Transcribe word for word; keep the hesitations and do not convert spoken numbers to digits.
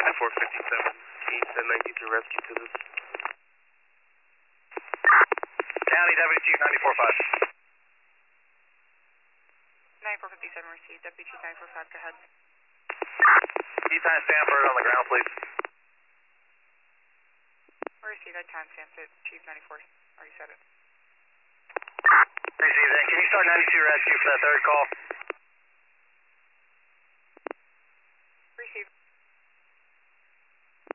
ninety-four fifty-seven, East and ninety-three rescue to this. County Deputy Chief ninety-four five. ninety-four fifty-seven received, Deputy Chief ninety-four five, go ahead. Can you time Stanford on the ground, please? Received, I timestamped it, Chief ninety-four, already said it. Received, then can you start ninety-two rescue for that third call?